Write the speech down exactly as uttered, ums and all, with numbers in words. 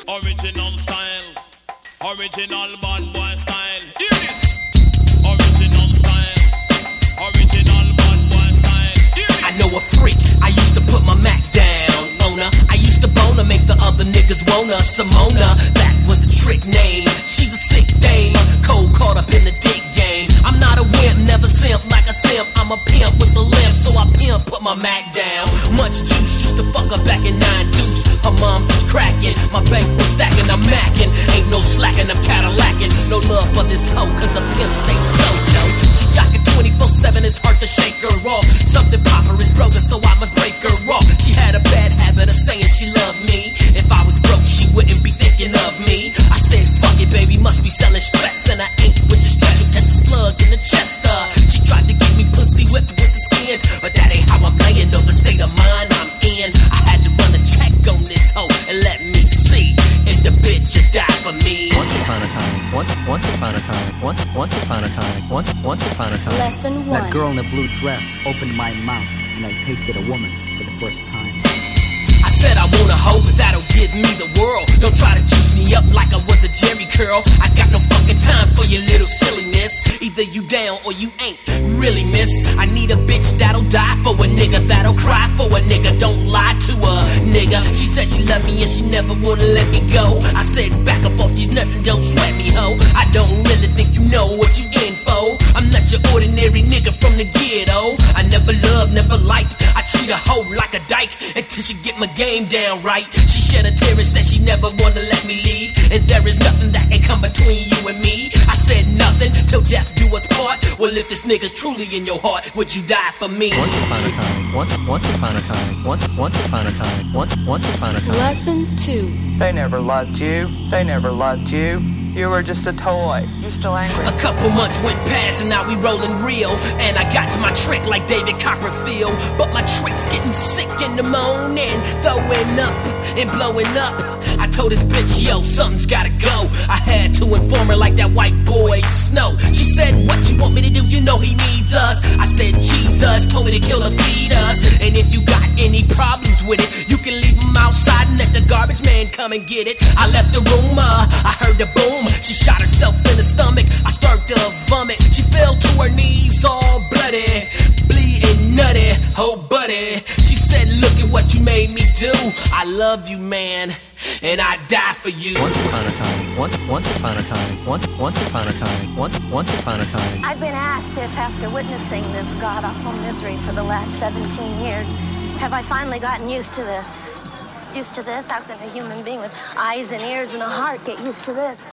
Original style, original bad boy style. Hear this. Original style, original bad boy style. Hear this. I know a freak, I used to put my Mac down on her. I used to bone her, make the other niggas wanna. Simona, that was the trick name. She's a sick dame, cold caught up in the dick game. I'm not a wimp, never simp like a simp. I'm a pimp with a limp, so I pimp, put my Mac down. Much juice, used to fuck her back in nine deuce. Her mom was cracking, my bank was stacking, I'm macking. Ain't no slacking, I'm Cadillacing. No love for this hoe, cause a pimp stays so dope. She jockin' twenty-four seven, it's hard to shake her off. Something pop her is broken, so I must break her off. She had a bad habit of saying she loved me. If I was broke, she wouldn't be thinking of me. I said, fuck it, baby, must be selling stress. And I ain't with the stress, you catch a slug in the chest. Uh, she tried to get me pussy whipped with the skins, but that ain't how I'm laying, though the state of mind I'm in. I had to run a check on this hoe and let me see if the bitch would die for me. Once upon a time, once, once upon a time, once, once upon a time, once, once upon a time. Lesson one. That girl in the blue dress opened my mouth, and I tasted a woman for the first time. I said I want a hoe that'll give me the world. Don't try to juice me up like I was a Jerry curl. I got no fucking time for your little silliness. Either you down or you ain't really, miss. I need a bitch that'll die for a nigga, that'll cry for a nigga. Don't lie to a nigga. She said she loved me and she never wanna let me go. I said back up off these nuts and don't sweat me, ho. I don't really think you know what you in for. I'm not your ordinary nigga from the ghetto. I never loved, never liked. I treat a hoe like a dyke until she get my game down right. She shed a tear and said she never wanna let me leave, and there is nothing that can come between you and me. I said nothing till death do us part. Well, if this nigga's truly in your heart, would you die for me? Once upon a time, once, once upon a time, once, once upon a time, once, once upon a time. Lesson two. They never loved you. They never loved you. You were just a toy. You still angry? A couple months went past and now we rollin' real. And I got to my trick like David Copperfield. But my trick's getting sick in the morning, throwing up and blowing up. I told this bitch, yo, something's gotta go. I had to inform her like that white boy Snow. She said, what you want me to do? You know he needs us. I said, Jesus told me to kill or feed us. And if you got any problems with it, you can leave them outside and let the garbage man come and get it. I left the room, uh, I heard the boom. She shot herself in the stomach. I started to vomit. She fell to her knees all bloody, bleeding nutty, oh buddy. She said, look at what you made me do. I love you, man, and I die for you. Once upon a time, once, once upon a time, once, once upon a time, once, once upon a time. I've been asked if, after witnessing this god-awful misery for the last seventeen years, have I finally gotten used to this? Used to this? How can a human being with eyes and ears and a heart get used to this?